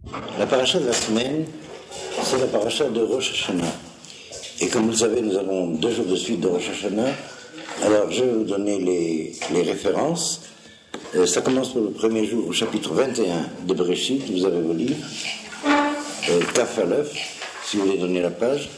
La paracha de la semaine, c'est la paracha de Rosh Hashanah. Et comme vous le savez, nous avons 2 jours de suite de Rosh Hashanah. Alors, je vais vous donner les références. Ça commence pour le premier jour au chapitre 21 de Bereshit. Vous avez vos livres. Kaf Aleph, si vous voulez donner la page.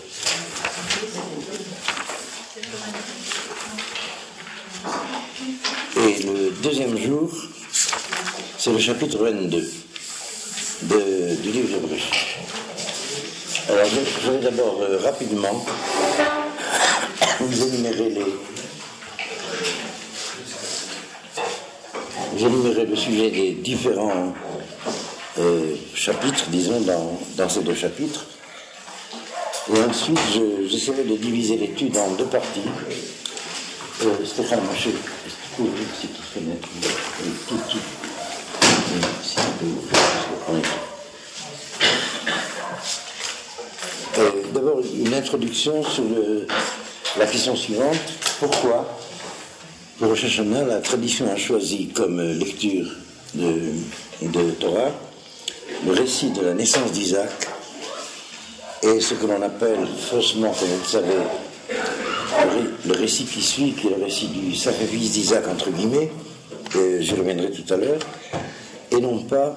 Et le deuxième jour, c'est le chapitre 22 du livre de Bereshit. Alors, je vais d'abord rapidement vous énumérer le sujet des différents chapitres, disons, dans ces 2 chapitres. Et ensuite, j'essaierai de diviser l'étude en 2 parties. Stéphane, Moshe, est-ce que tu peux ouvrir ces petites fenêtres tout. Si tu peux ouvrir, d'abord, une introduction sur la question suivante. Pourquoi, pour Rosh Hashanah, la tradition a choisi comme lecture de Torah le récit de la naissance d'Isaac et ce que l'on appelle faussement, comme vous le savez, le récit qui suit, qui est le récit du sacrifice d'Isaac, entre guillemets, j'y reviendrai tout à l'heure, et non pas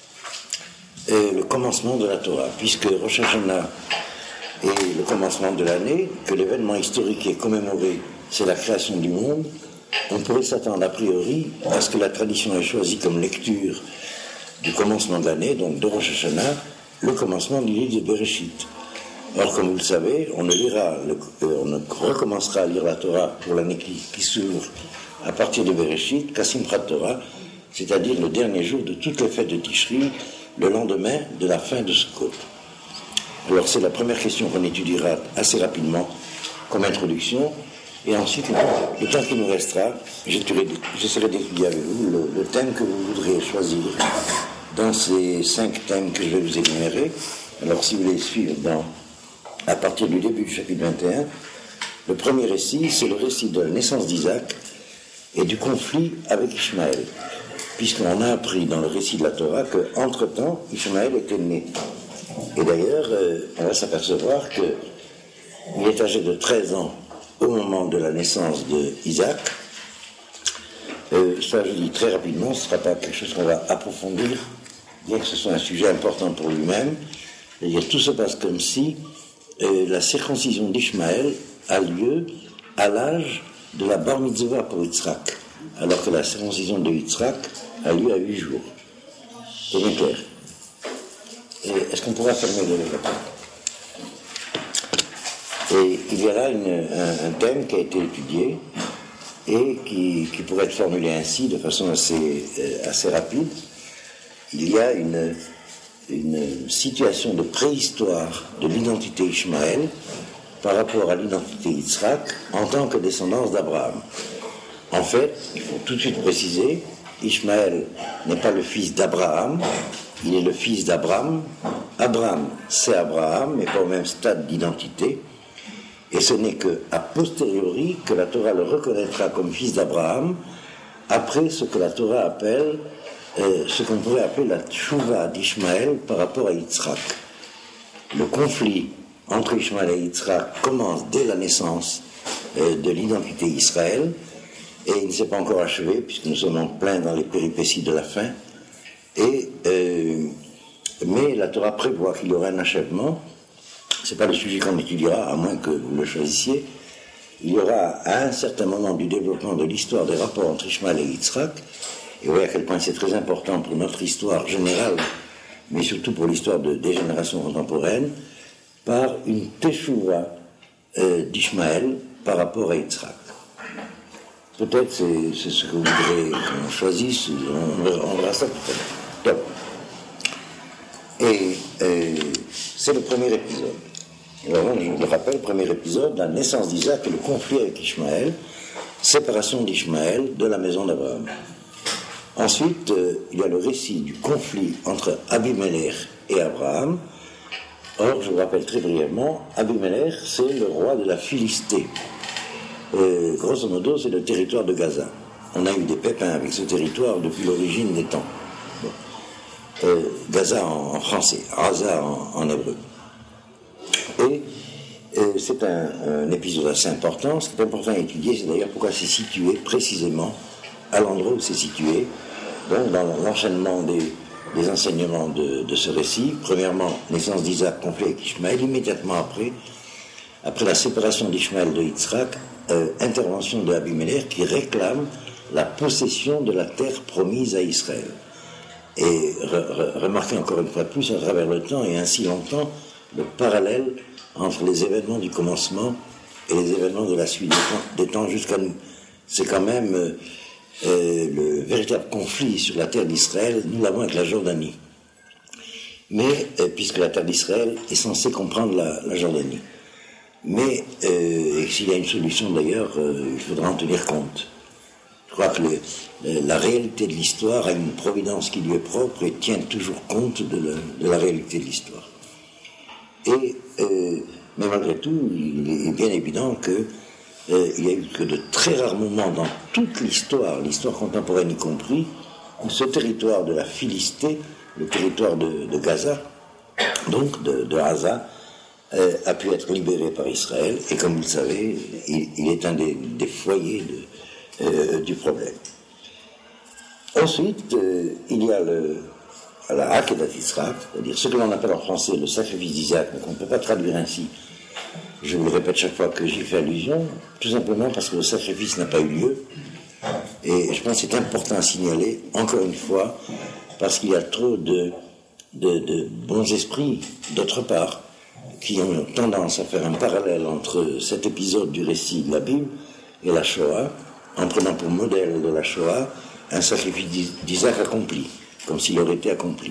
le commencement de la Torah, puisque Rosh Hashanah est le commencement de l'année, que l'événement historique est commémoré, c'est la création du monde. On pourrait s'attendre a priori à ce que la tradition ait choisi comme lecture du commencement de l'année, donc de Rosh Hashanah, le commencement du livre de Bereshit. Or, comme vous le savez, on ne recommencera à lire la Torah pour l'année qui s'ouvre à partir de Bereshit qu'à Simchat Torah, c'est-à-dire le dernier jour de toutes les fêtes de Tishri, le lendemain de la fin de Sukkot. Alors, c'est la première question qu'on étudiera assez rapidement comme introduction. Et ensuite, le temps qui nous restera, j'essaierai d'étudier avec vous le thème que vous voudrez choisir dans ces 5 thèmes que je vais vous énumérer. Alors, si vous voulez suivre à partir du début du chapitre 21, le premier récit, c'est le récit de la naissance d'Isaac et du conflit avec Ishmaël, puisqu'on a appris dans le récit de la Torah qu'entre-temps, Ishmaël était né. Et d'ailleurs, on va s'apercevoir qu'il est âgé de 13 ans au moment de la naissance d'Isaac. Ça, je dis très rapidement, ce ne sera pas quelque chose qu'on va approfondir, bien que ce soit un sujet important pour lui-même. C'est-à-dire, tout se passe comme si la circoncision d'Ishmaël a lieu à l'âge de la bar mitzvah pour Yitzhak, alors que la circoncision de Yitzhak a lieu à 8 jours. C'est bien clair. Est-ce qu'on pourra fermer le laptop? Et il y a là un thème qui a été étudié et qui pourrait être formulé ainsi, de façon assez rapide. Il y a une situation de préhistoire de l'identité Ishmaël par rapport à l'identité Yitzhak en tant que descendance d'Abraham. En fait, il faut tout de suite préciser, Ishmaël n'est pas le fils d'Abraham, il est le fils d'Abraham. Abraham, c'est Abraham, mais pas au même stade d'identité. Et ce n'est qu'à posteriori que la Torah le reconnaîtra comme fils d'Abraham, après ce que la Torah appelle, ce qu'on pourrait appeler la tchouva d'Ishmaël par rapport à Yitzhak. Le conflit entre Ishmaël et Yitzhak commence dès la naissance de l'identité Israël, et il ne s'est pas encore achevé, puisque nous sommes en plein dans les péripéties de la fin. Mais la Torah prévoit qu'il y aura un achèvement. Ce n'est pas le sujet qu'on étudiera, à moins que vous le choisissiez. Il y aura à un certain moment du développement de l'histoire des rapports entre Ishmaël et Yitzhak, et vous voyez à quel point c'est très important pour notre histoire générale, mais surtout pour l'histoire des générations contemporaines, par une teshuva d'Ishmaël par rapport à Yitzhak. Peut-être c'est ce que vous voudrez qu'on choisisse, on verra ça tout à l'heure. Et c'est le premier épisode. Alors, je le rappelle, le premier épisode, la naissance d'Isaac et le conflit avec Ishmaël, séparation d'Ishmaël de la maison d'Abraham. Ensuite, il y a le récit du conflit entre Abimelech et Abraham. Or, je vous rappelle très brièvement, Abimelech, c'est le roi de la Philistie. Grosso modo, c'est le territoire de Gaza. On a eu des pépins avec ce territoire depuis l'origine des temps. Bon. Gaza en français, Gaza en hébreu. Et c'est un épisode assez important. Ce qui est important à étudier, c'est d'ailleurs pourquoi c'est situé précisément à l'endroit où c'est situé, donc dans l'enchaînement des enseignements de ce récit. Premièrement, naissance d'Isaac, conflit avec Ishmaël. Immédiatement après la séparation d'Ishmaël de Yitzhak, intervention de Abimelech qui réclame la possession de la terre promise à Israël. Et remarquez encore une fois plus à travers le temps et ainsi longtemps le parallèle entre les événements du commencement et les événements de la suite des temps jusqu'à nous. C'est quand même le véritable conflit sur la terre d'Israël, nous l'avons avec la Jordanie. Mais, puisque la terre d'Israël est censée comprendre la Jordanie. Mais, et s'il y a une solution d'ailleurs, il faudra en tenir compte. Je crois que la réalité de l'histoire a une providence qui lui est propre et tient toujours compte de la réalité de l'histoire. Mais malgré tout, il est bien évident que il n'y a eu que de très rares moments dans toute l'histoire contemporaine y compris, où ce territoire de la Philistie, le territoire de Gaza, donc de Gaza, a pu être libéré par Israël, et comme vous le savez, il est un des foyers du problème. Ensuite, il y a la Akedat Yitzhak, c'est-à-dire ce que l'on appelle en français le sacrifice d'Isaac, mais qu'on ne peut pas traduire ainsi. Je vous le répète chaque fois que j'y fais allusion, tout simplement parce que le sacrifice n'a pas eu lieu. Et je pense que c'est important à signaler, encore une fois, parce qu'il y a trop de bons esprits, d'autre part, qui ont tendance à faire un parallèle entre cet épisode du récit de la Bible et la Shoah, en prenant pour modèle de la Shoah un sacrifice d'Isaac accompli, comme s'il aurait été accompli.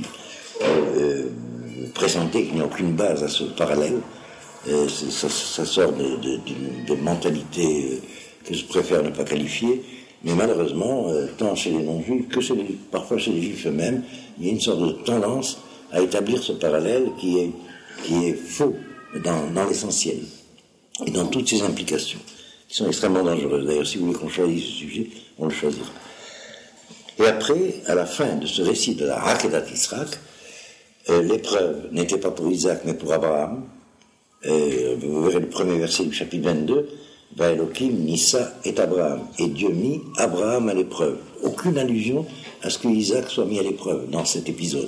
Présenter qu'il n'y a aucune base à ce parallèle, ça sort de mentalité que je préfère ne pas qualifier, mais malheureusement, tant chez les non-juifs que parfois chez les juifs eux-mêmes, il y a une sorte de tendance à établir ce parallèle qui est faux dans l'essentiel et dans toutes ses implications, qui sont extrêmement dangereuses. D'ailleurs, si vous voulez qu'on choisisse ce sujet, on le choisira. Et après, à la fin de ce récit de la Akedat Yitzhak, l'épreuve n'était pas pour Isaac, mais pour Abraham. Vous verrez le premier verset du chapitre 22, « Va Elohim Nissa et Abraham ». Et Dieu mit Abraham à l'épreuve. Aucune allusion à ce que Isaac soit mis à l'épreuve dans cet épisode.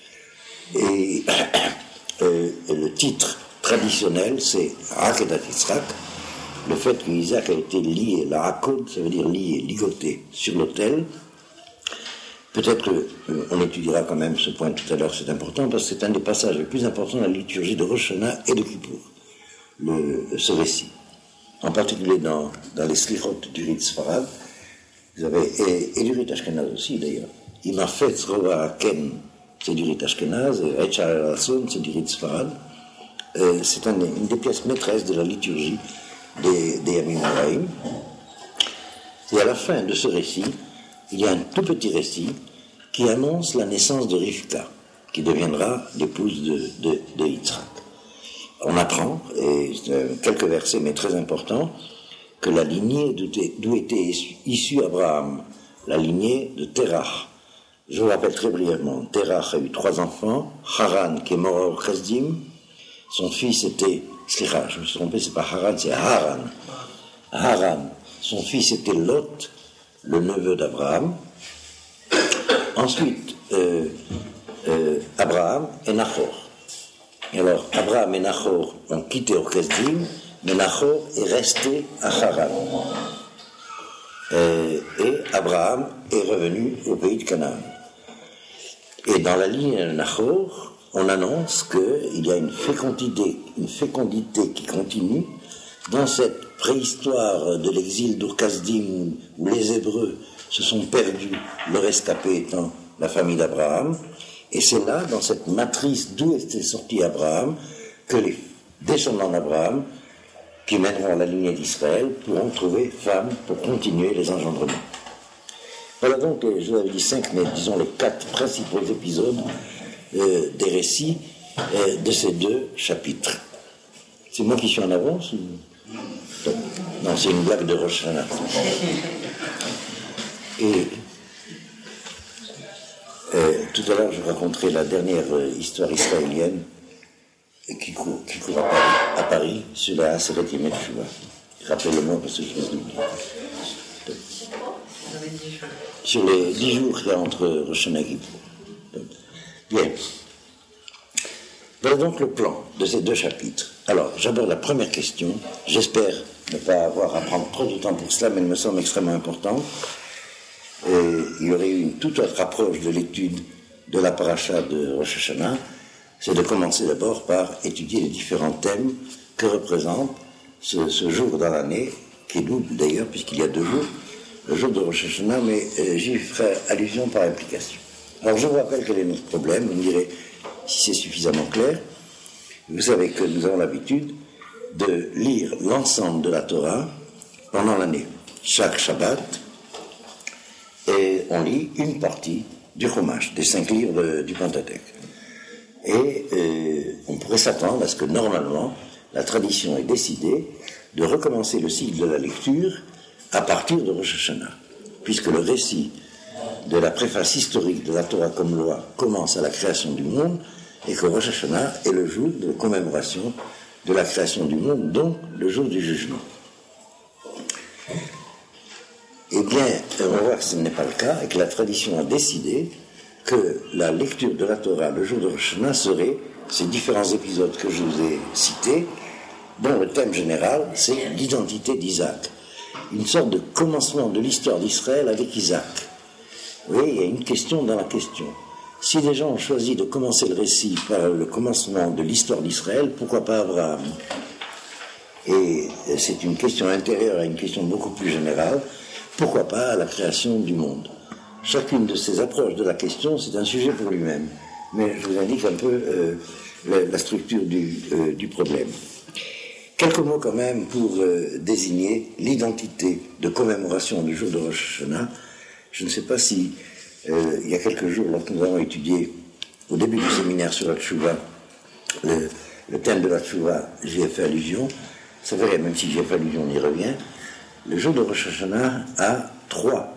Et le titre traditionnel, c'est Akedat Yitzhak, le fait qu'Isaac a été lié, la Akod, ça veut dire lié, ligoté, sur l'autel. Peut-être qu'on étudiera quand même ce point tout à l'heure, c'est important, parce que c'est un des passages les plus importants de la liturgie de Rosh Hashanah et de Kippour, ce récit. En particulier dans les slichot du rite Sfarad, vous avez, et du rite Ashkenaz aussi d'ailleurs, Imafetz Rova Ken, c'est du rite Ashkenaz, et Echar el-Ason, c'est du rite Sfarad. C'est une des pièces maîtresses de la liturgie des Yamim Noraim. Et à la fin de ce récit, il y a un tout petit récit qui annonce la naissance de Rivka, qui deviendra l'épouse de Yitzhak. On apprend, et quelques versets, mais très importants, que la lignée d'où était issu Abraham, la lignée de Terach. Je vous rappelle très brièvement, Terach a eu 3 enfants, Haran, qui est mort au Chesdim, son fils était, je me suis trompé, c'est pas Haran, c'est Haran. Haran, son fils était Lot, le neveu d'Abraham. Ensuite, Abraham et Nahor. Et alors, Abraham et Nahor ont quitté Orkesdim, mais Nahor est resté à Haran. Et Abraham est revenu au pays de Canaan. Et dans la ligne de Nahor, on annonce qu'il y a une fécondité qui continue dans cette préhistoire de l'exil d'Ur-Kasdim où les Hébreux se sont perdus, leur rescapé étant la famille d'Abraham. Et c'est là, dans cette matrice d'où était sorti Abraham, que les descendants d'Abraham, qui mèneront à la lignée d'Israël, pourront trouver femme pour continuer les engendrements. Voilà donc, je vous avais dit 5, mais disons les 4 principaux épisodes des récits de ces 2 chapitres. C'est moi qui suis en avance ou... Non, c'est une blague de Rosh Hashanah. Et tout tout à l'heure, je raconterai la dernière histoire israélienne qui court à Paris sur la Aseret Yemei Teshuva. Rappelez-le-moi parce que je risque d'oublier. Sur les 10 jours qu'il y a entre Rosh Hashanah et Kippour. Bien. Voilà donc le plan de ces 2 chapitres. Alors, j'aborde la première question. J'espère ne pas avoir à prendre trop de temps pour cela, mais elle me semble extrêmement importante. Il y aurait eu une toute autre approche de l'étude de la paracha de Rosh Hashanah. C'est de commencer d'abord par étudier les différents thèmes que représente ce jour dans l'année, qui est double d'ailleurs, puisqu'il y a 2 jours, le jour de Rosh Hashanah, mais j'y ferai allusion par implication. Alors je vous rappelle quel est notre problème, vous me direz si c'est suffisamment clair. Vous savez que nous avons l'habitude de lire l'ensemble de la Torah pendant l'année, chaque Shabbat, et on lit une partie du Chumash, des 5 livres du Pentateuque. Et on pourrait s'attendre à ce que normalement, la tradition ait décidé de recommencer le cycle de la lecture à partir de Rosh Hashanah, puisque le récit de la préface historique de la Torah comme loi commence à la création du monde, et que Rosh Hashanah est le jour de commémoration de la création du monde, donc le jour du jugement. Eh bien, on va voir que ce n'est pas le cas, et que la tradition a décidé que la lecture de la Torah le jour de Rosh Hashanah serait ces différents épisodes que je vous ai cités, dont le thème général, c'est l'identité d'Isaac. Une sorte de commencement de l'histoire d'Israël avec Isaac. Vous voyez, il y a une question dans la question. Si des gens ont choisi de commencer le récit par le commencement de l'histoire d'Israël, pourquoi pas Abraham? Et c'est une question intérieure à une question beaucoup plus générale. Pourquoi pas la création du monde? Chacune de ces approches de la question, c'est un sujet pour lui-même. Mais je vous indique un peu la structure du problème. Quelques mots quand même pour désigner l'identité de commémoration du jour de Rosh Hashanah. Je ne sais pas si, il y a quelques jours, lorsque nous avons étudié au début du séminaire sur la Teshuvah, le thème de la Teshuvah, j'y ai fait allusion. C'est vrai, même si j'y ai fait allusion, on y revient. Le jour de Rosh Hashanah a 3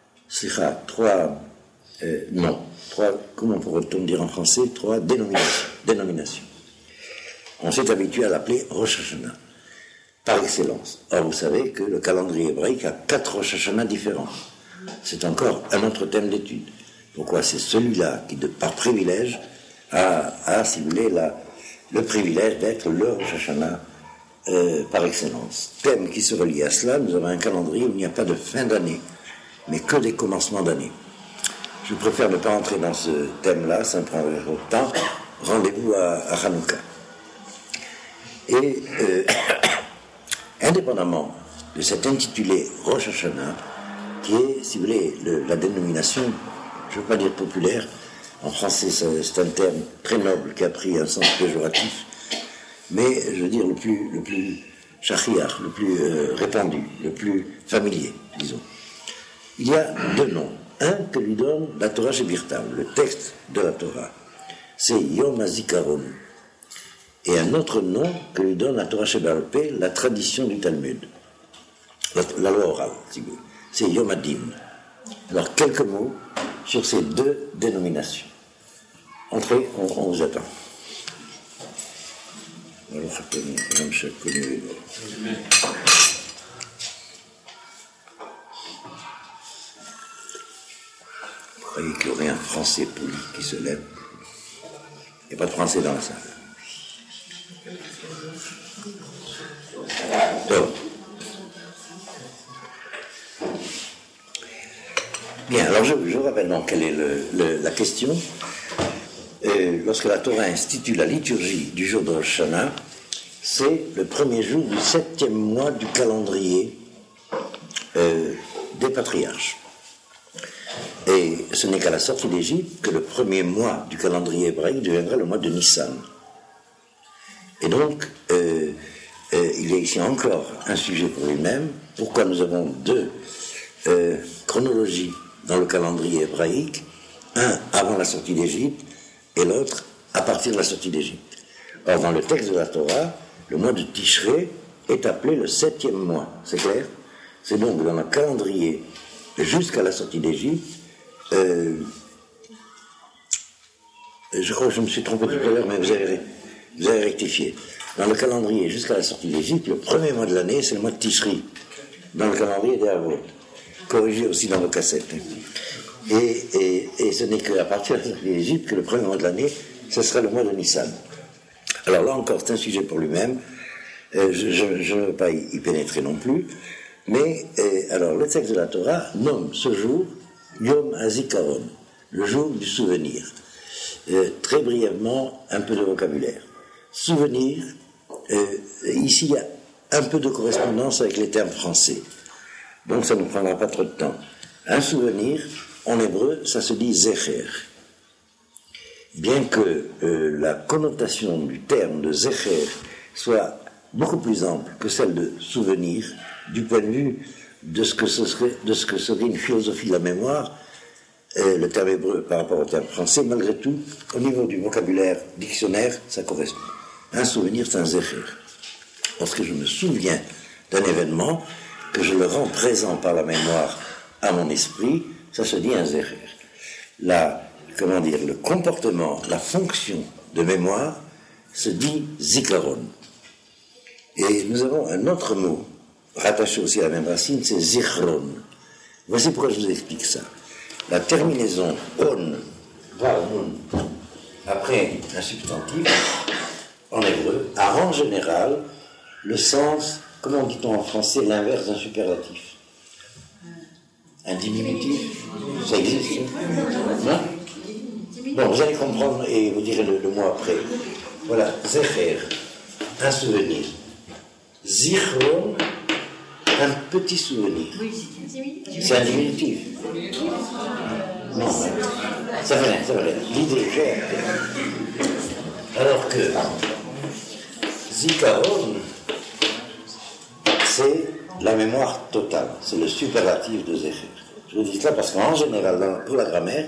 noms. 3, comment pourrait-on dire en français? 3 dénominations. On s'est habitué à l'appeler Rosh Hashanah, par excellence. Or, vous savez que le calendrier hébraïque a 4 Rosh Hashanah différents. C'est encore un autre thème d'étude. Pourquoi? C'est celui-là qui, par privilège, a, si vous voulez, le privilège d'être le Rosh Hashanah par excellence. Thème qui se relie à cela, nous avons un calendrier où il n'y a pas de fin d'année, mais que des commencements d'année. Je préfère ne pas entrer dans ce thème-là, ça me prendrait trop de temps. Rendez-vous à Hanouka. Et indépendamment de cet intitulé Rosh Hashanah, qui est, si vous voulez, la dénomination, je ne veux pas dire populaire, en français c'est un terme très noble qui a pris un sens péjoratif, mais je veux dire le plus shachiach, le plus répandu, le plus familier, disons. Il y a 2 noms. Un que lui donne la Torah Shebirtav, le texte de la Torah. C'est Yom HaZikaron. Et un autre nom que lui donne la Torah Sheba'al Peh, la tradition du Talmud. La loi orale, si vous voulez. C'est Yom HaDin. Alors, quelques mots sur ces 2 dénominations. Entrez, on vous attend. Alors, Madame Chacon. Vous croyez qu'il y aurait un Français poli qui se lève? Il n'y a pas de Français dans la salle. Donc, bien, alors je rappelle donc quelle est la question. Lorsque la Torah institue la liturgie du jour de Rosh Hashanah, c'est le premier jour du 7e mois du calendrier des patriarches. Et ce n'est qu'à la sortie d'Égypte que le premier mois du calendrier hébraïque deviendra le mois de Nissan. Et donc, il y a ici encore un sujet pour lui-même. Pourquoi nous avons 2 chronologies dans le calendrier hébraïque, un avant la sortie d'Égypte et l'autre à partir de la sortie d'Égypte. Or, dans le texte de la Torah, le mois de Tishré est appelé le 7e mois. C'est clair? C'est donc dans le calendrier jusqu'à la sortie d'Égypte Je crois que je me suis trompé tout à l'heure, mais vous avez rectifié. Dans le calendrier, jusqu'à la sortie d'Égypte, le premier mois de l'année, c'est le mois de Tishri. Dans le calendrier des Havot. Corrigé aussi dans vos cassettes. Et ce n'est qu'à partir de la sortie d'Égypte que le premier mois de l'année, ce sera le mois de Nissan. Alors là encore, c'est un sujet pour lui-même. Je ne veux pas y pénétrer non plus. Mais, alors, le texte de la Torah nomme ce jour Yom HaZikaron, le jour du souvenir. Très brièvement, un peu de vocabulaire. Souvenir, ici il y a un peu de correspondance avec les termes français. Donc ça ne nous prendra pas trop de temps. Un souvenir, en hébreu, ça se dit Zecher. Bien que la connotation du terme de Zecher soit beaucoup plus ample que celle de souvenir, du point de vue de ce que serait une philosophie de la mémoire, le terme hébreu par rapport au terme français, malgré tout, au niveau du vocabulaire dictionnaire, ça correspond. Un souvenir, c'est un Zecher. Lorsque je me souviens d'un événement, que je le rends présent par la mémoire à mon esprit, ça se dit un Zecher. Le comportement, la fonction de mémoire se dit Zikaron. Et nous avons un autre mot, rattaché aussi à la même racine, c'est Zichron. Voici pourquoi je vous explique ça. La terminaison on, nun, après un substantif, en hébreu, a en général le sens, comment dit-on en français, l'inverse d'un superlatif. Un diminutif, ça existe? Non? Bon, vous allez comprendre et vous direz le mot après. Voilà, Zecher, un souvenir. Zichron, un petit souvenir. C'est un diminutif. Non, ça va rien. L'idée gère. Alors que Zikaron, c'est la mémoire totale, c'est le superlatif de Zecher. Je vous dis cela parce qu'en général, pour la grammaire,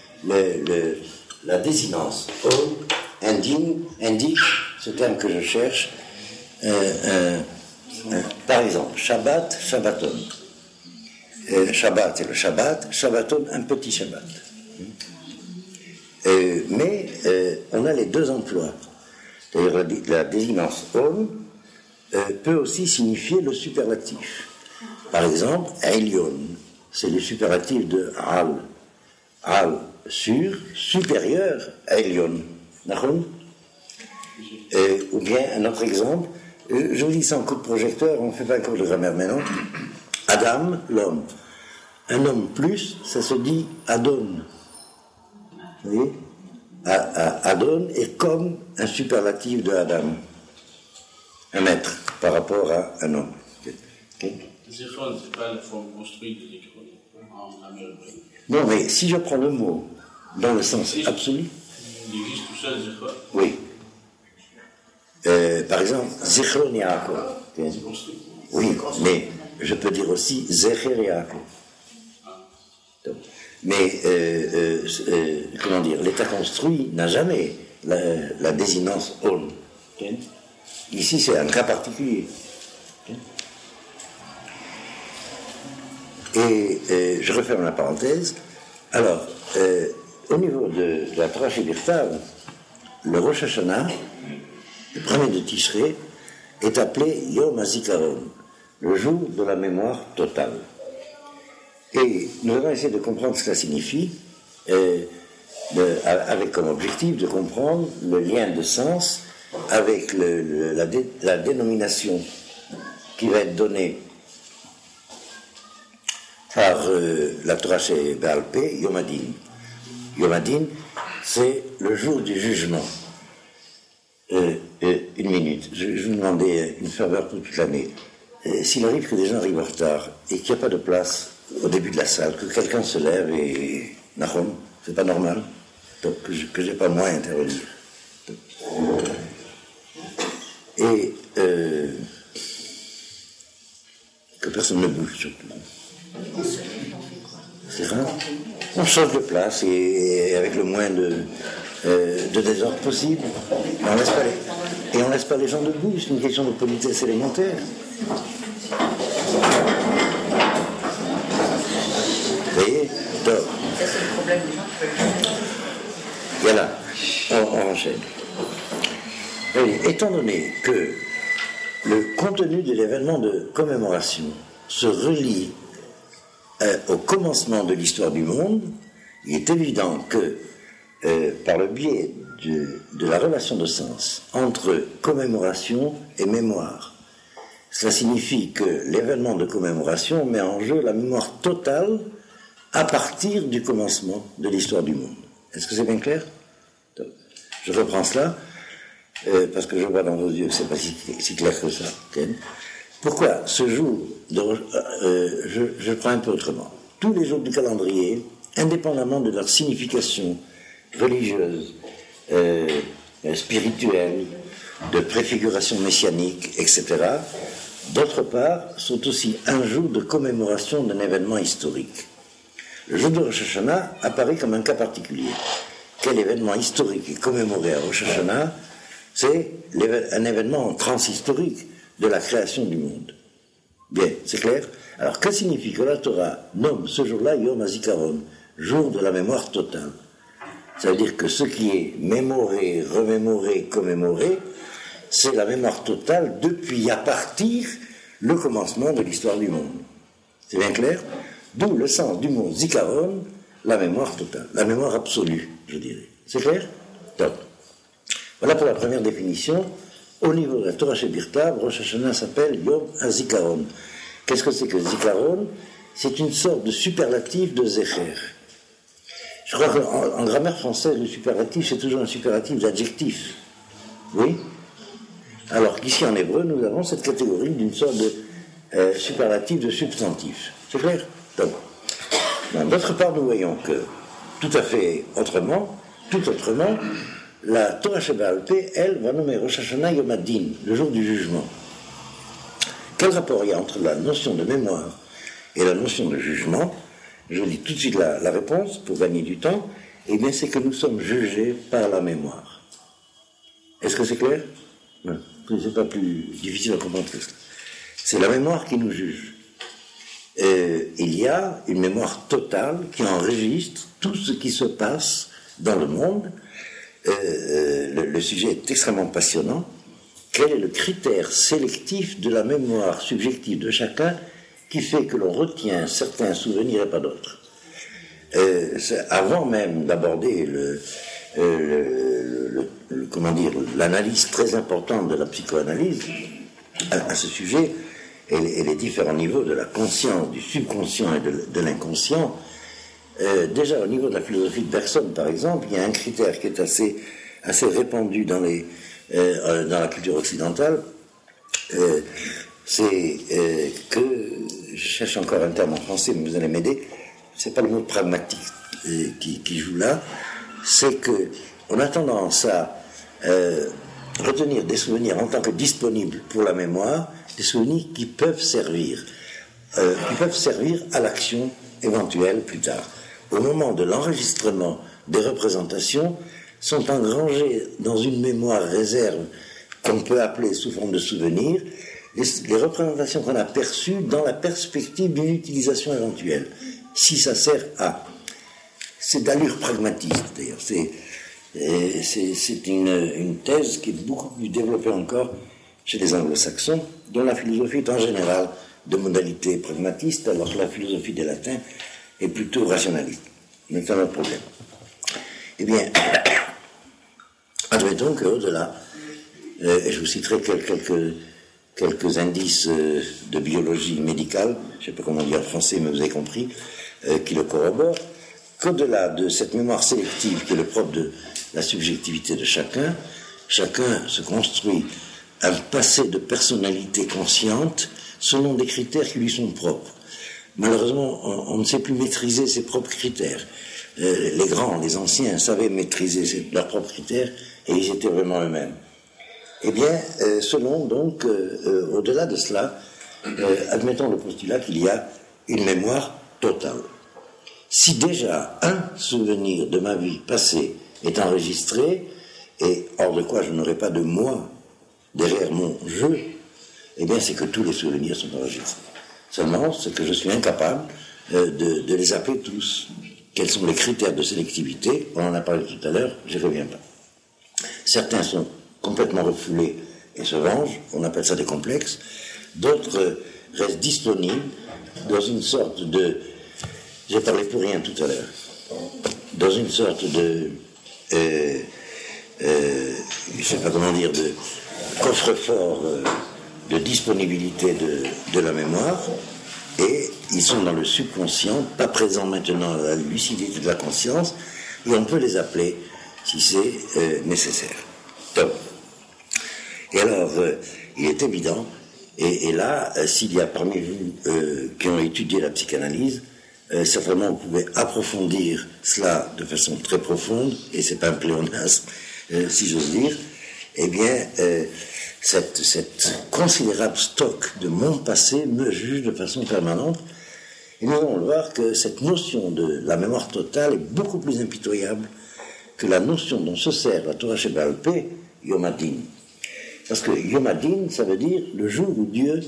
la désinence on indique ce terme que je cherche. Par exemple, Shabbat, Shabbaton. Shabbat, c'est le Shabbat, Shabbaton, un petit Shabbat. Mais on a les deux emplois. C'est-à-dire la désinence on peut aussi signifier le superlatif. Par exemple, Elion, c'est le superlatif de Al. Al, supérieur à Elion. D'accord? Ou bien un autre exemple, je vous dis ça en coup de projecteur, on ne fait pas un cours de grammaire maintenant. Adam, l'homme. Un homme plus, ça se dit Adon. Vous voyez? Adon est comme un superlatif de Adam. Un maître par rapport à un homme. Okay? Zichron, c'est pas la forme construite de Zichron en américain. Non, mais si je prends le mot dans le sens absolu. Il existe tout seul, Zichron? Oui. Par exemple, Zichron Yaakov. C'est construit. Oui, mais je peux dire aussi Zecher Yaakov. Mais, comment dire, l'état construit n'a jamais la désinence on. Okay? Ici, c'est un cas particulier. Okay? Et je referme la parenthèse. Alors, au niveau de la Torah chez Birtav, le Rosh Hashanah, le premier de Tishrei, est appelé Yom HaZikaron, le jour de la mémoire totale. Et nous allons essayer de comprendre ce que ça signifie, avec comme objectif de comprendre le lien de sens avec la dénomination qui va être donnée par la Torah chez Baal Pé, Yom Hadin. Yom Hadin, c'est le jour du jugement. Une minute, je vous demandais une faveur pour toute l'année. S'il arrive que des gens arrivent en retard et qu'il n'y a pas de place au début de la salle, que quelqu'un se lève et... Nahom, c'est pas normal, donc que j'ai pas moi à intervenir. Et que personne ne bouge surtout. C'est rare. On change de place et avec le moins de désordre possible. Et on laisse pas les gens debout, c'est une question de politesse élémentaire. Vous voyez? Donc, ça, c'est le problème des gens qui veulent. voilà. on enchaîne. Étant donné que le contenu de l'événement de commémoration se relie au commencement de l'histoire du monde, il est évident que par le biais de la relation de sens entre commémoration et mémoire, cela signifie que l'événement de commémoration met en jeu la mémoire totale à partir du commencement de l'histoire du monde. Est-ce que c'est bien clair? Je reprends cela, parce que je vois dans vos yeux que ce n'est pas si clair que ça. Okay? Pourquoi ce jour, je prends un peu autrement. Tous les jours du calendrier, indépendamment de leur signification religieuse, spirituelle, de préfiguration messianique, etc., d'autre part, sont aussi un jour de commémoration d'un événement historique. Le jour de Rosh Hashanah apparaît comme un cas particulier. Quel événement historique est commémoré à Rosh Hashanah? C'est un événement transhistorique de la création du monde. Bien, c'est clair? Alors, que signifie que la Torah nomme ce jour-là Yom HaZikaron, jour de la mémoire totale? Ça veut dire que ce qui est mémoré, remémoré, commémoré, c'est la mémoire totale depuis à partir le commencement de l'histoire du monde. C'est bien clair? D'où le sens du mot Zikaron, la mémoire totale, la mémoire absolue, je dirais. C'est clair? Donc, voilà pour la première définition. Au niveau de la Torah Shebirtav, Rosh Hashanah s'appelle Yom HaZikaron. Qu'est-ce que c'est que Zikaron? C'est une sorte de superlatif de Zecher. Je crois qu'en grammaire française, le superlatif, c'est toujours un superlatif d'adjectif. Oui? Alors qu'ici, en hébreu, nous avons cette catégorie d'une sorte de superlatif de substantif. C'est clair? Donc, d'autre part, nous voyons que, tout à fait autrement, la Torah Sheba'al Peh, elle, va nommer Rosh Hashanah Yom HaDin, le jour du jugement. Quel rapport il y a entre la notion de mémoire et la notion de jugement? Je dis tout de suite la réponse pour gagner du temps. Eh bien, c'est que nous sommes jugés par la mémoire. Est-ce que c'est clair? Non, c'est pas plus difficile à comprendre que ça. C'est la mémoire qui nous juge. Il y a une mémoire totale qui enregistre tout ce qui se passe dans le monde. Le sujet est extrêmement passionnant. Quel est le critère sélectif de la mémoire subjective de chacun qui fait que l'on retient certains souvenirs et pas d'autres? Avant même d'aborder l'analyse très importante de la psychoanalyse à ce sujet et les différents niveaux de la conscience, du subconscient et de l'inconscient, déjà au niveau de la philosophie de Bergson par exemple, il y a un critère qui est assez répandu dans la culture occidentale, c'est que, je cherche encore un terme en français mais vous allez m'aider, c'est pas le mot pragmatique qui joue là, c'est que on a tendance à retenir des souvenirs en tant que disponibles pour la mémoire, des souvenirs qui peuvent servir à l'action éventuelle plus tard. Au moment de l'enregistrement des représentations, sont engrangés dans une mémoire réserve qu'on peut appeler sous forme de souvenirs, les représentations qu'on a perçues dans la perspective d'une utilisation éventuelle, si ça sert à. C'est d'allure pragmatiste, d'ailleurs. C'est une thèse qui est beaucoup plus développée encore chez les anglo-saxons, dont la philosophie est en général de modalité pragmatiste, alors que la philosophie des latins est plutôt rationaliste. Mais c'est un autre problème. Eh bien, admettons qu'au-delà, et je vous citerai quelques indices de biologie médicale, je ne sais pas comment dire en français, mais vous avez compris, qui le corroborent, qu'au-delà de cette mémoire sélective qui est le propre de la subjectivité de chacun se construit un passé de personnalité consciente selon des critères qui lui sont propres. Malheureusement, on ne sait plus maîtriser ses propres critères. Les grands, les anciens savaient maîtriser leurs propres critères et ils étaient vraiment eux-mêmes. Eh bien, selon donc, au-delà de cela, admettons le postulat qu'il y a une mémoire totale. Si déjà un souvenir de ma vie passée est enregistré, et hors de quoi je n'aurai pas de moi derrière mon jeu, eh bien c'est que tous les souvenirs sont enregistrés. Seulement, c'est que je suis incapable de les appeler tous. Quels sont les critères de sélectivité? On en a parlé tout à l'heure, je ne reviens pas. Certains sont complètement refoulés et se vengent, on appelle ça des complexes. D'autres restent disponibles dans une sorte de... J'ai parlé pour rien tout à l'heure. Dans une sorte de... je ne sais pas comment dire, de coffre-fort de disponibilité de la mémoire, et ils sont dans le subconscient, pas présents maintenant à la lucidité de la conscience, et on peut les appeler si c'est nécessaire. Donc, et alors, il est évident, et là, s'il y a parmi vous qui ont étudié la psychanalyse, certainement vous pouvez approfondir cela de façon très profonde, et c'est pas un pléonasme, si j'ose dire, eh bien, cette considérable stock de mon passé me juge de façon permanente, et nous allons voir que cette notion de la mémoire totale est beaucoup plus impitoyable que la notion dont se sert la Torah Sheba'al Peh, Yom Hadin. Parce que Yom Hadin, ça veut dire le jour où Dieu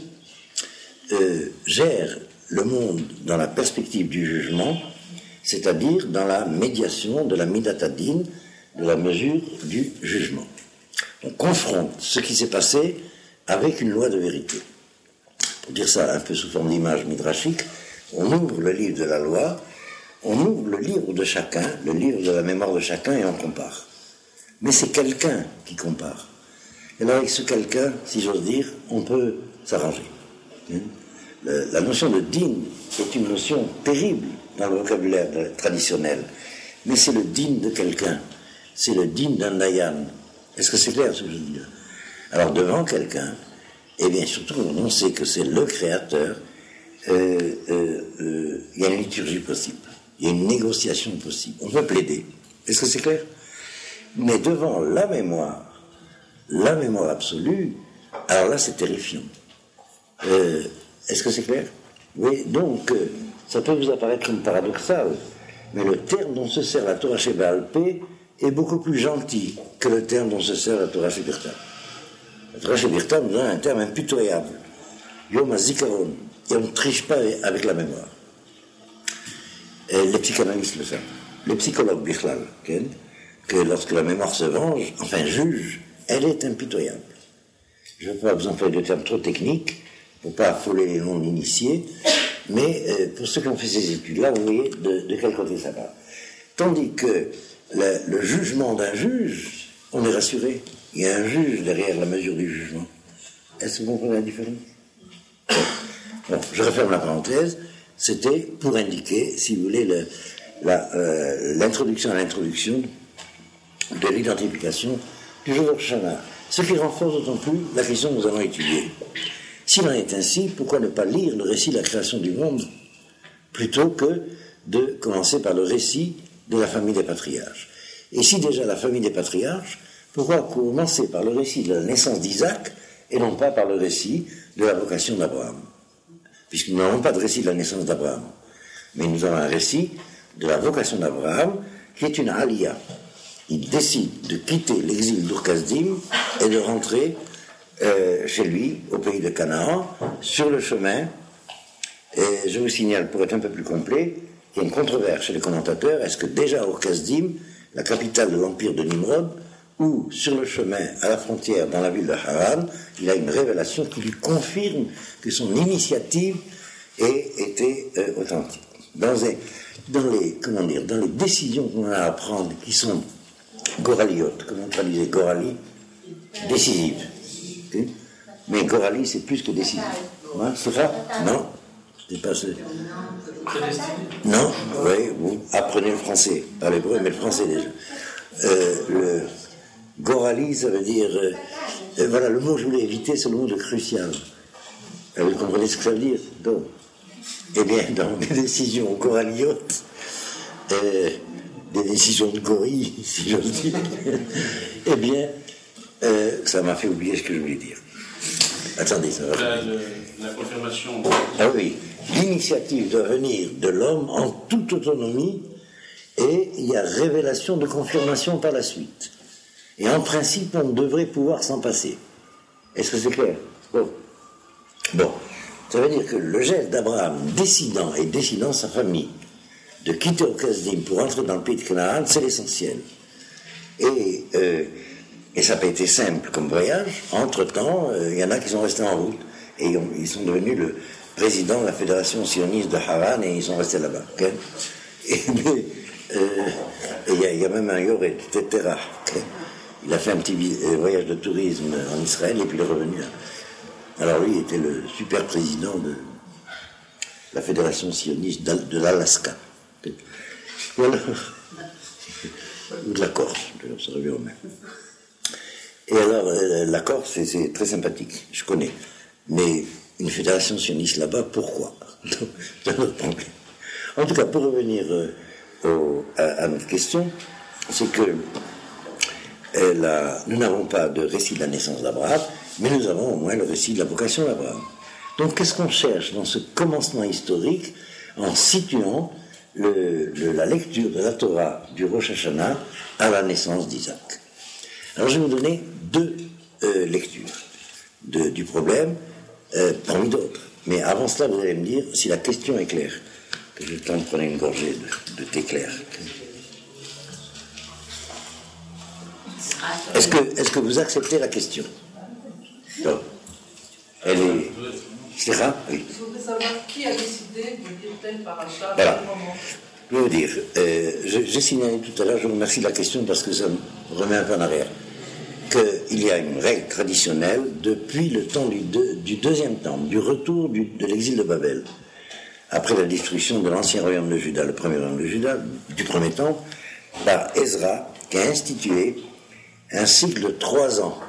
gère le monde dans la perspective du jugement, c'est-à-dire dans la médiation de la Midat Hadin, de la mesure du jugement. On confronte ce qui s'est passé avec une loi de vérité. Pour dire ça un peu sous forme d'image midrashique, on ouvre le livre de la loi, on ouvre le livre de chacun, le livre de la mémoire de chacun, et on compare. Mais c'est quelqu'un qui compare. Et alors avec ce quelqu'un, si j'ose dire, on peut s'arranger. La notion de din est une notion terrible dans le vocabulaire traditionnel, mais c'est le din de quelqu'un, c'est le din d'un dayan. Est-ce que c'est clair ce que je dis là? Alors devant quelqu'un, et bien surtout on sait que c'est le créateur, il y a une liturgie possible, il y a une négociation possible, on peut plaider. Est-ce que c'est clair? Mais devant la mémoire absolue, alors là c'est terrifiant. Est-ce que c'est clair? Oui, donc ça peut vous apparaître comme paradoxal, mais le terme dont se sert la Torah Sheba'al Peh est beaucoup plus gentil que le terme dont se sert la Torah Shebirta. La Torah Shebirta nous donne un terme impitoyable, Yom HaZikaron, et on ne triche pas avec la mémoire. Et les psychanalystes le savent, les psychologues Bichlal, que lorsque la mémoire se venge, enfin juge, elle est impitoyable. Je ne vais pas vous employer de termes trop techniques pour ne pas affoler les non-initiés, mais pour ceux qui ont fait ces études-là, vous voyez de quel côté ça va. Tandis que le jugement d'un juge, on est rassuré. Il y a un juge derrière la mesure du jugement. Est-ce que vous comprenez la différence? Bon, je referme la parenthèse. C'était pour indiquer, si vous voulez, l'introduction à l'introduction de l'identification du jour Shana. Ce qui renforce d'autant plus la question que nous allons étudier. S'il en est ainsi, pourquoi ne pas lire le récit de la création du monde plutôt que de commencer par le récit de la famille des patriarches? Et si déjà la famille des patriarches, pourquoi commencer par le récit de la naissance d'Isaac et non pas par le récit de la vocation d'Abraham? Puisque nous n'avons pas de récit de la naissance d'Abraham, mais nous avons un récit de la vocation d'Abraham qui est une aliyah. Il décide de quitter l'exil d'Ur-Kasdim et de rentrer chez lui, au pays de Canaan, sur le chemin. Et je vous signale, pour être un peu plus complet, qu'il y a une controverse chez les commentateurs. Est-ce que déjà Ur-Kasdim, la capitale de l'empire de Nimrod, ou sur le chemin à la frontière dans la ville de Haran, il a une révélation qui lui confirme que son initiative était authentique. Dans les décisions qu'on a à prendre, qui sont goraliotes, comment traduisez gorali? Décisives. Okay? Mais gorali, c'est plus que décisif. Hein, c'est ça? Non? C'est pas ça. Non? Oui, vous apprenez le français, pas l'hébreu, mais le français déjà. Le gorali, ça veut dire... voilà, le mot que je voulais éviter, c'est le mot de crucial. Vous comprenez ce que ça veut dire? Donc, eh bien, dans les décisions goraliotes, des décisions de gorille, si j'ose dire, eh bien, ça m'a fait oublier ce que je voulais dire. Attendez, ça va. La confirmation. Ah oui, l'initiative doit venir de l'homme en toute autonomie, et il y a révélation de confirmation par la suite. Et en principe, on devrait pouvoir s'en passer. Est-ce que c'est clair? Bon. Ça veut dire que le geste d'Abraham décidant sa famille de quitter Ur-Kasdim pour entrer dans le pays de Canaan, c'est l'essentiel. Et Et ça n'a pas été simple comme voyage. Entre-temps, il y en a qui sont restés en route. Et ils sont devenus le président de la fédération sioniste de Haran et ils sont restés là-bas. Okay? Et il y a même un Yored, Tetera. Okay? Il a fait un petit voyage de tourisme en Israël et puis il est revenu. Alors lui, il était le super président de la fédération sioniste de l'Alaska. Okay? Voilà. Ou de la Corse, ça revient au même. Et alors, la Corse, c'est très sympathique, je connais. Mais une fédération sioniste là-bas, pourquoi? C'est un autre problème. En tout cas, pour revenir à notre question, c'est que nous n'avons pas de récit de la naissance d'Abraham, mais nous avons au moins le récit de la vocation d'Abraham. Donc, qu'est-ce qu'on cherche dans ce commencement historique en situant la lecture de la Torah du Rosh Hashanah à la naissance d'Isaac? Alors, je vais vous donner deux lectures du problème, parmi d'autres. Mais avant cela, vous allez me dire si la question est claire. Que j'ai le temps de prendre une gorgée de thé clair. Est-ce que vous acceptez la question? Non. Elle est... C'est rare? Oui. Je voudrais savoir qui a décidé de dire tel paracha à Voilà. quel moment. Je vais vous dire, j'ai signalé tout à l'heure, je vous remercie de la question parce que ça me remet un peu en arrière, qu'il y a une règle traditionnelle depuis le temps du deuxième temple, du retour de l'exil de Babel, après la destruction de l'ancien royaume de Juda, le premier royaume de Juda, du premier temple, par Ezra, qui a institué un cycle de 3 ans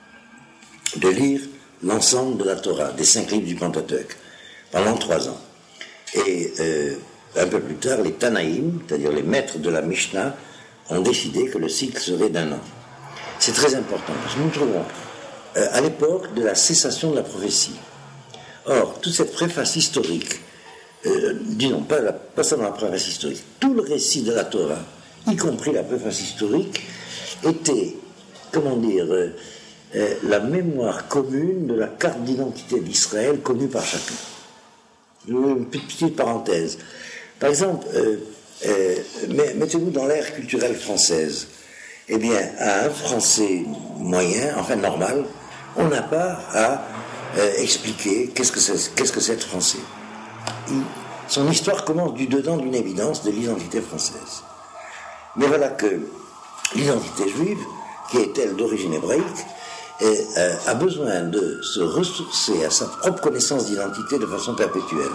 de lire l'ensemble de la Torah, des 5 livres du Pentateuque, pendant 3 ans. Et un peu plus tard, les Tanaïm, c'est-à-dire les maîtres de la Mishnah, ont décidé que le cycle serait d'1 an. C'est très important, parce que nous nous trouvons à l'époque de la cessation de la prophétie. Or, toute cette préface historique, disons, pas seulement la préface historique, tout le récit de la Torah, y compris la préface historique, était, comment dire, la mémoire commune de la carte d'identité d'Israël connue par chacun. Une petite parenthèse. Par exemple, mettez-vous dans l'ère culturelle française. Eh bien, à un Français moyen, enfin normal, on n'a pas à expliquer qu'est-ce que c'est être français. Son histoire commence du dedans d'une évidence de l'identité française. Mais voilà que l'identité juive, qui est elle d'origine hébraïque, a besoin de se ressourcer à sa propre connaissance d'identité de façon perpétuelle.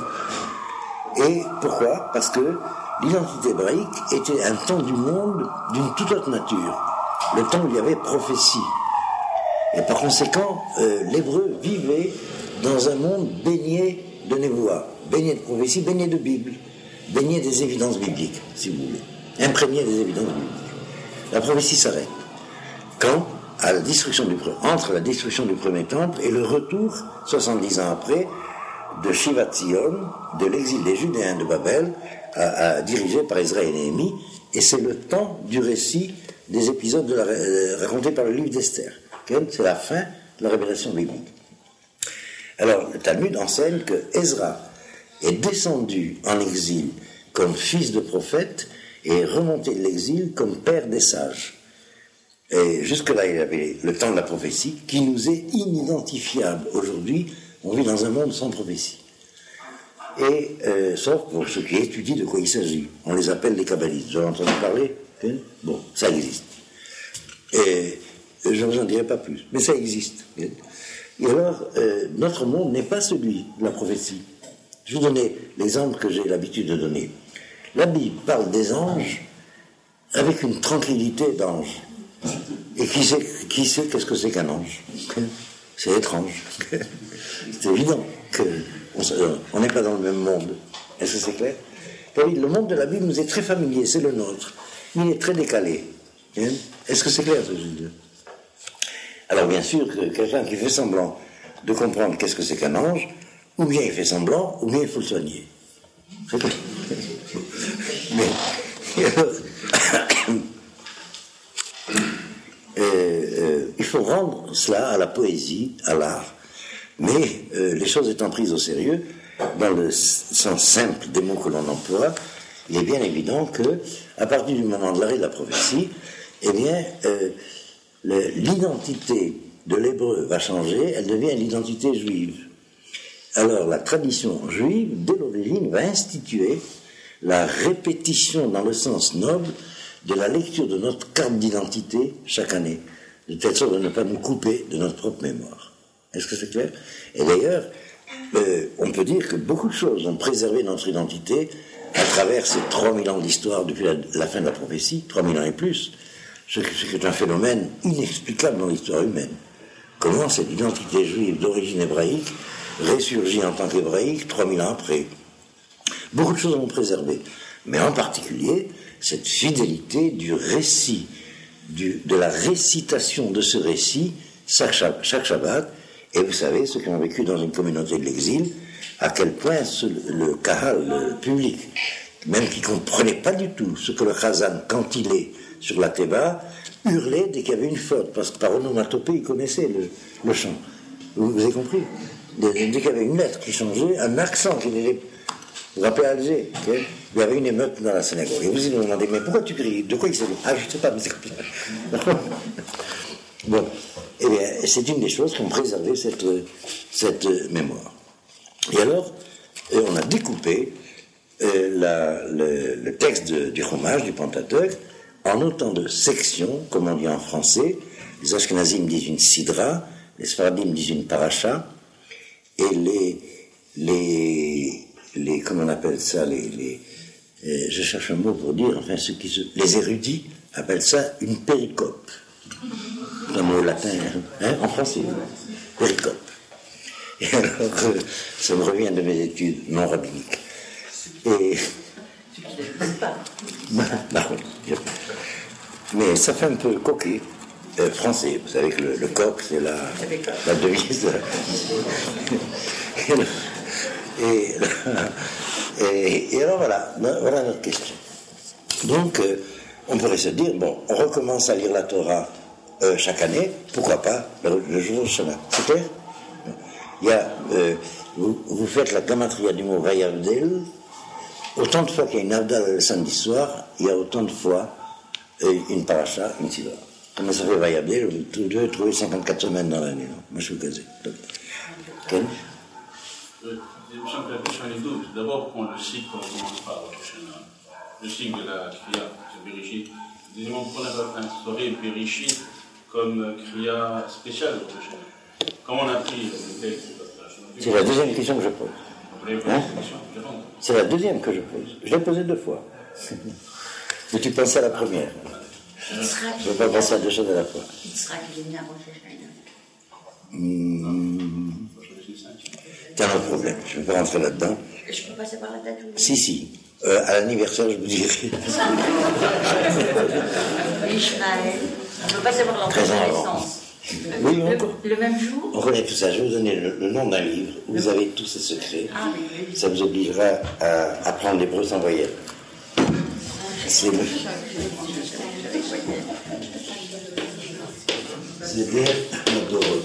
Et pourquoi? Parce que l'identité hébraïque était un temps du monde d'une toute autre nature, le temps où il y avait prophétie. Et par conséquent, l'hébreu vivait dans un monde baigné de névoie, baigné de prophétie, baigné de Bible, baigné des évidences bibliques, si vous voulez, imprégné des évidences bibliques. La prophétie s'arrête quand, entre la destruction du premier temple et le retour, 70 ans après, de Shivat Zion, de l'exil des Judéens de Babel, dirigé par Ezra et Néhémie, et c'est le temps du récit des épisodes racontés par le livre d'Esther. C'est la fin de la révélation biblique. Alors, le Talmud enseigne que Ezra est descendu en exil comme fils de prophète et est remonté de l'exil comme père des sages. Et jusque-là, il y avait le temps de la prophétie qui nous est inidentifiable. Aujourd'hui, on vit dans un monde sans prophétie. Et, sauf pour ceux qui étudient de quoi il s'agit. On les appelle les kabbalistes. Vous avez entendu parler? Bon, ça existe. Et je ne vous en dirai pas plus. Mais ça existe. Et alors, notre monde n'est pas celui de la prophétie. Je vais vous donner l'exemple que j'ai l'habitude de donner. La Bible parle des anges avec une tranquillité d'ange. Et qui sait qu'est-ce que c'est qu'un ange? C'est étrange. C'est évident qu'on n'est pas dans le même monde. Est-ce que c'est clair? Le monde de la Bible nous est très familier, c'est le nôtre. Mais il est très décalé. Est-ce que c'est clair ce que je veux dire? Alors bien sûr, que quelqu'un qui fait semblant de comprendre qu'est-ce que c'est qu'un ange, ou bien il fait semblant, ou bien il faut le soigner. C'est clair. Mais il faut rendre cela à la poésie, à l'art. Mais les choses étant prises au sérieux, dans le sens simple des mots que l'on emploie, il est bien évident que, à partir du moment de l'arrêt de la prophétie, eh bien, l'identité de l'hébreu va changer, elle devient l'identité juive. Alors la tradition juive, dès l'origine, va instituer la répétition dans le sens noble de la lecture de notre carte d'identité chaque année, de telle sorte de ne pas nous couper de notre propre mémoire. Est-ce que c'est clair? Et d'ailleurs, on peut dire que beaucoup de choses ont préservé notre identité à travers ces 3000 ans d'histoire depuis la fin de la prophétie, 3000 ans et plus, ce qui est un phénomène inexplicable dans l'histoire humaine. Comment cette identité juive d'origine hébraïque ressurgit en tant qu'hébraïque 3000 ans après? Beaucoup de choses ont préservé, mais en particulier cette fidélité du récit, de la récitation de ce récit chaque Shabbat. Et vous savez, ceux qui ont vécu dans une communauté de l'exil, à quel point le kahal, le public, même qui ne comprenait pas du tout ce que le chazan, quand il est sur la théba, hurlait dès qu'il y avait une faute, parce que par onomatopée, il connaissait le chant. Vous avez compris? Dès qu'il y avait une lettre qui changeait, un accent qui n'était... Vous vous rappelez à Alger, okay? Il y avait une émeute dans la synagogue. Et vous vous demandez, mais pourquoi tu cries? De quoi il s'agit? Ah, je ne sais pas, mais c'est comme ça. Bon, eh bien, c'est une des choses qui ont préservé cette mémoire. Et alors, on a découpé le texte du Chumash, du Pentateuch, en autant de sections, comme on dit en français. Les Ashkenazim disent une sidra, les Sfaradim disent une paracha, et comment on appelle ça, je cherche un mot pour dire, enfin, les érudits appellent ça une péricope. Un mot latin, hein, en français, péricope. Et alors, ça me revient de mes études non rabbiniques. Et... mais ça fait un peu coquet, français. Vous savez que le coq, c'est la devise. Et alors voilà notre question. Donc, on pourrait se dire, bon, on recommence à lire la Torah chaque année, pourquoi pas le jour de Shabbat. C'est clair? Il y a, vous faites la gamatria du mot Vayavdel, autant de fois qu'il y a une Avdal le samedi soir, il y a autant de fois une paracha, une sidra. Comment ça fait Vayavdel? Vous devez trouver 54 semaines dans l'année, non? Moi, je suis casé. Ken? Il me semble que la question est double. D'abord, pourquoi le cycle commence par le cycle de la Kriya, c'est Bereshit. Deuxièmement, pourquoi on n'a pas instauré Bereshit comme Kriya spéciale au Rosh Hashanah? Comment on a pris le texte? C'est la deuxième question que je pose. Hein? C'est la deuxième que je pose. Je l'ai posée 2 fois. Mais tu pensais à la première. Je ne veux pas penser à 2 choses à la fois. Il sera qu'il est né à Rosh Hashanah. C'est un autre problème. Je ne vais pas rentrer là-dedans. Je peux passer par la date ou... Si. À l'anniversaire, je vous dirai. Ishmaël. On ne peut pas savoir l'entrée de naissance. Oui, encore. Le même jour? On connaît tout ça. Je vais vous donner le nom d'un livre où vous avez tous ces secrets. Ah, oui. Ça vous obligera à apprendre l'hébreu sans voyelle. C'est des Adorot.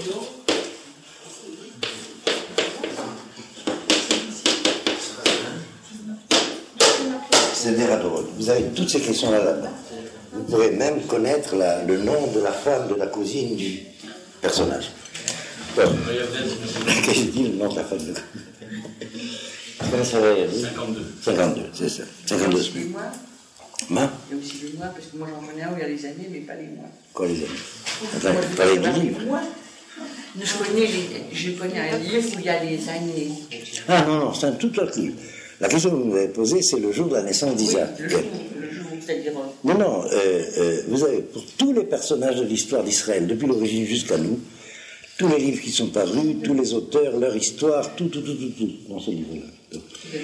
C'est des Adorot. Vous avez toutes ces questions-là là-dedans. Vous pourrez même connaître le nom de la femme, de la cousine du personnage. Bon. Qu'est-ce que je dis, le nom de la femme de... Comment ça va, Yavi? 52, c'est ça. 52 semaines. Il y a aussi les mois, parce que moi j'en connais un où il y a les années, mais pas les mois. Quoi, les années? Attends, tu parlais du livre. Je connais un livre où il y a les années. Ah non, c'est un tout autre livre. La question que vous m'avez posée, c'est le jour de la naissance d'Isaac. Oui, le jour, c'est-à-dire... Non, vous avez, pour tous les personnages de l'histoire d'Israël, depuis l'origine jusqu'à nous, tous les livres qui sont parus, tous les auteurs, leur histoire, tout, dans ce livre-là.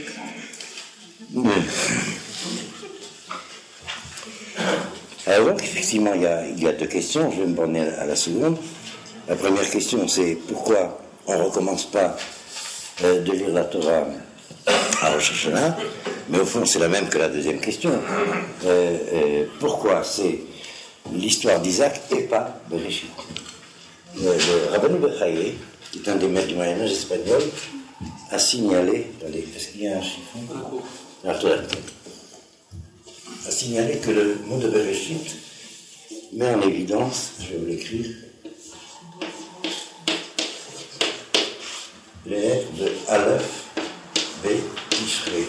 Alors donc, effectivement, il y a 2 questions, je vais me borner à la seconde. La première question, c'est pourquoi on ne recommence pas de lire la Torah à Rosh Hashanah, mais au fond, c'est la même que la deuxième question. Pourquoi c'est l'histoire d'Isaac et pas Bereshit? Le Rabbeinu Bechaye, qui est un des maîtres du Moyen-Âge espagnol, a signalé, attendez, est-ce qu'il y a un chiffon? A signalé que le mot de Bereshit met en évidence, je vais vous l'écrire, les lettres de Aleph, B, Tishrei.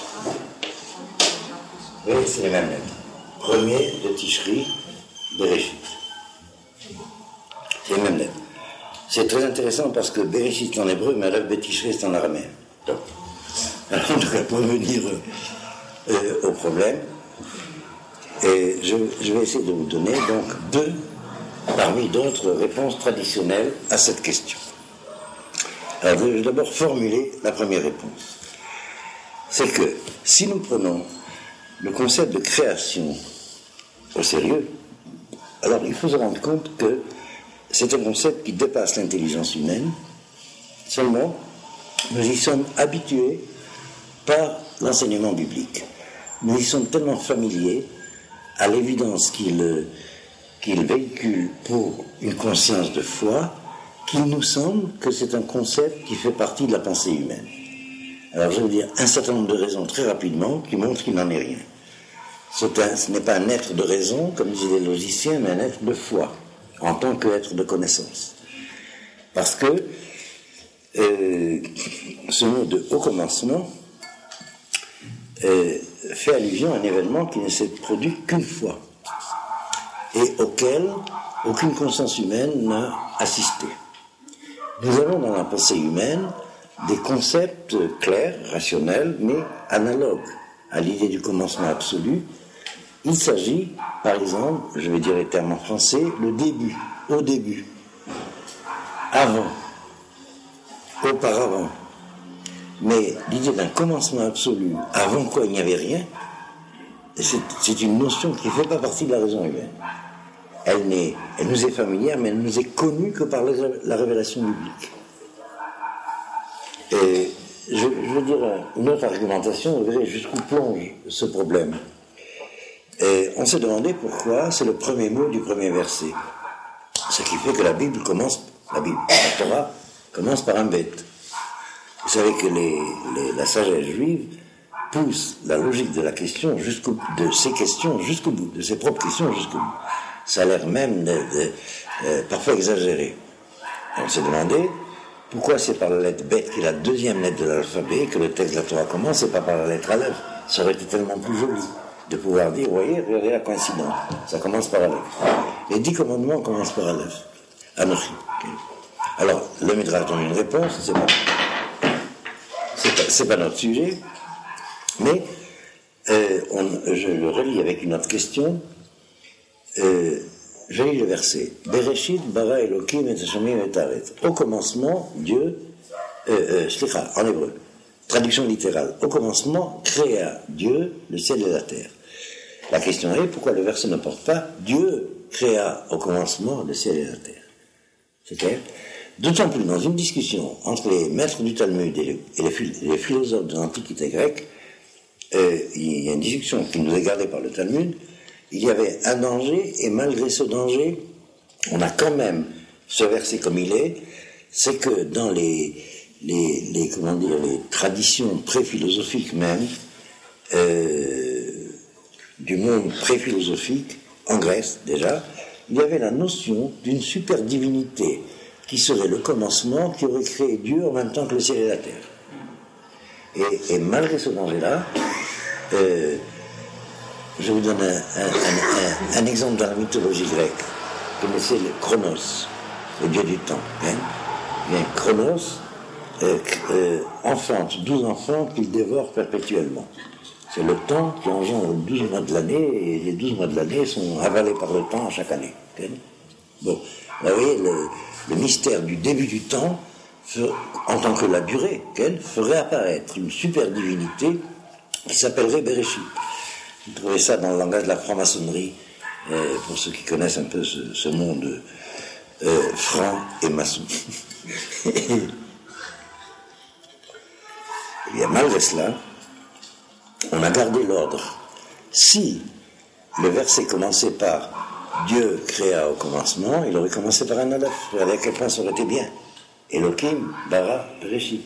Oui, c'est les mêmes lettres. Premier de Tishri, Bereshit. C'est les mêmes lettres. C'est très intéressant parce que Bereshit c'est en hébreu, mais Aleph, B, Tishrei c'est en araméen. Alors, en tout cas, pour venir au problème, et je vais essayer de vous donner donc deux, parmi d'autres, réponses traditionnelles à cette question. Alors, je vais d'abord formuler la première réponse. C'est que si nous prenons le concept de création au sérieux, alors il faut se rendre compte que c'est un concept qui dépasse l'intelligence humaine. Seulement, nous y sommes habitués par l'enseignement biblique. Nous y sommes tellement familiers à l'évidence qu'il véhicule pour une conscience de foi qu'il nous semble que c'est un concept qui fait partie de la pensée humaine. Alors je vais vous dire un certain nombre de raisons très rapidement qui montrent qu'il n'en est rien. Ce n'est pas un être de raison, comme disaient les logiciens, mais un être de foi, en tant qu'être de connaissance. Parce que ce mot de au commencement fait allusion à un événement qui ne s'est produit qu'une fois et auquel aucune conscience humaine n'a assisté. Nous avons dans la pensée humaine des concepts clairs, rationnels, mais analogues à l'idée du commencement absolu. Il s'agit, par exemple, je vais dire les termes en français, le début, au début, avant, auparavant. Mais l'idée d'un commencement absolu, avant quoi il n'y avait rien, c'est une notion qui ne fait pas partie de la raison humaine. Elle nous est familière, mais elle ne nous est connue que par la révélation biblique. Et je veux dire une autre argumentation, vous verrez jusqu'où plonge ce problème. Et on s'est demandé pourquoi c'est le premier mot du premier verset. Ce qui fait que la Torah commence par un bête. Vous savez que la sagesse juive pousse la logique de la question de ses questions jusqu'au bout, de ses propres questions jusqu'au bout. Ça a l'air même parfois exagéré. On s'est demandé pourquoi c'est par la lettre bête, qui est la deuxième lettre de l'alphabet, que le texte de la Torah commence, et pas par la lettre Aleph. Ça aurait été tellement plus joli de pouvoir dire, vous voyez, regardez la coïncidence, ça commence par Aleph. Les 10 commandements commencent par Aleph. Anochi. Alors, le Midrash donne une réponse, c'est pas notre sujet, mais je le relis avec une autre question. Je lis le verset. Bereshit bara Elokim et Hashamim et Haaretz. Au commencement, Dieu, en hébreu, traduction littérale. Au commencement, créa Dieu le ciel et la terre. La question est pourquoi le verset ne porte pas Dieu créa au commencement le ciel et la terre. C'est clair? D'autant plus dans une discussion entre les maîtres du Talmud et les philosophes de l'Antiquité grecque, il y a une discussion qui nous est gardée par le Talmud. Il y avait un danger, et malgré ce danger, on a quand même ce verset comme il est, c'est que dans les traditions pré-philosophiques même, du monde pré-philosophique, en Grèce déjà, il y avait la notion d'une super divinité qui serait le commencement, qui aurait créé Dieu en même temps que le ciel et la terre. Et malgré ce danger-là, je vous donne un exemple dans la mythologie grecque. Vous connaissez le Chronos, le dieu du temps. Bien, Chronos enfante 12 enfants qu'il dévore perpétuellement. C'est le temps qui engendre 12 mois de l'année, et les 12 mois de l'année sont avalés par le temps à chaque année. Bon, vous voyez, le mystère du début du temps, en tant que la durée, ferait apparaître une super divinité qui s'appellerait Bereshit. Vous trouvez ça dans le langage de la franc-maçonnerie, pour ceux qui connaissent un peu ce monde franc et maçon. Et bien, malgré cela, on a gardé l'ordre. Si le verset commençait par Dieu créa au commencement, il aurait commencé par un Aleph. Regardez à quel point ça aurait été bien. Elohim, bara, Bereshit.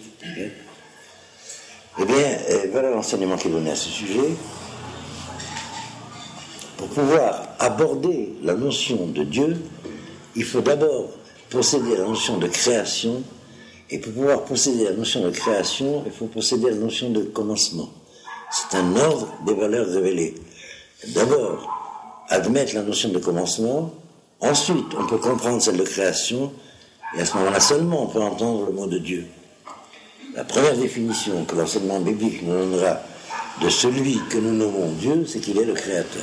Eh bien, voilà l'enseignement qui est donné à ce sujet. pour pouvoir aborder la notion de Dieu, il faut d'abord posséder la notion de création, et pour pouvoir posséder la notion de création, il faut posséder la notion de commencement. C'est un ordre des valeurs révélées. D'abord, admettre la notion de commencement, ensuite on peut comprendre celle de création, et à ce moment-là seulement on peut entendre le mot de Dieu. La première définition que l'enseignement biblique nous donnera de celui que nous nommons Dieu, c'est qu'il est le Créateur.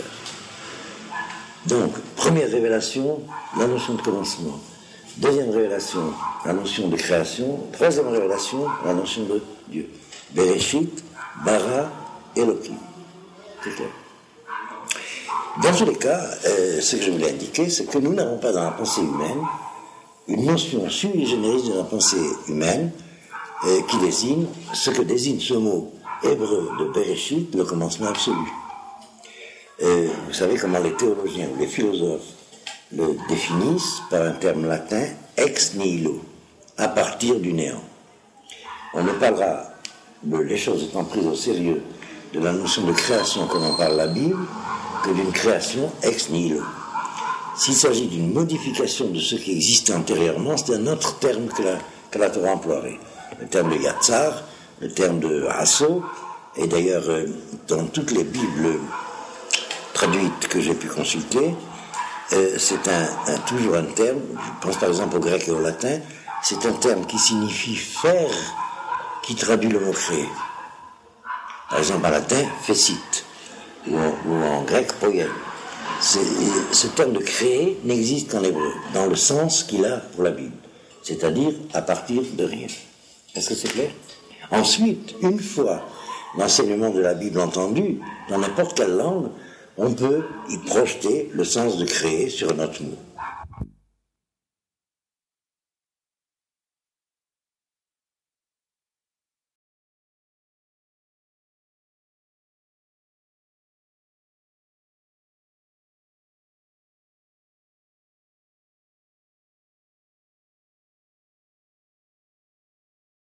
Donc, première révélation, la notion de commencement. Deuxième révélation, la notion de création. Troisième révélation, la notion de Dieu. Bereshit, Bara, Elohim. C'est clair. Dans tous les cas, ce que je voulais indiquer, c'est que nous n'avons pas dans la pensée humaine une notion sui generis de la pensée humaine qui désigne ce que désigne ce mot hébreu de Bereshit, le commencement absolu. Vous savez comment les théologiens ou les philosophes le définissent par un terme latin ex nihilo, à partir du néant. On ne parlera, les choses étant prises au sérieux, de la notion de création comme en parle la Bible, que d'une création ex nihilo. S'il s'agit d'une modification de ce qui existait antérieurement, c'est un autre terme que la Torah emploierait. Le terme de Yatzar, le terme de Hasso, et d'ailleurs dans toutes les Bibles traduites que j'ai pu consulter, c'est toujours un terme, je pense par exemple au grec et au latin, c'est un terme qui signifie faire, qui traduit le mot créer. Par exemple en latin, fecit, ou en grec, poien. Ce terme de créer n'existe qu'en hébreu, dans le sens qu'il a pour la Bible, c'est-à-dire à partir de rien. Est-ce que c'est clair? Ensuite, une fois l'enseignement de la Bible entendu, dans n'importe quelle langue, on peut y projeter le sens de créer sur un autre mot.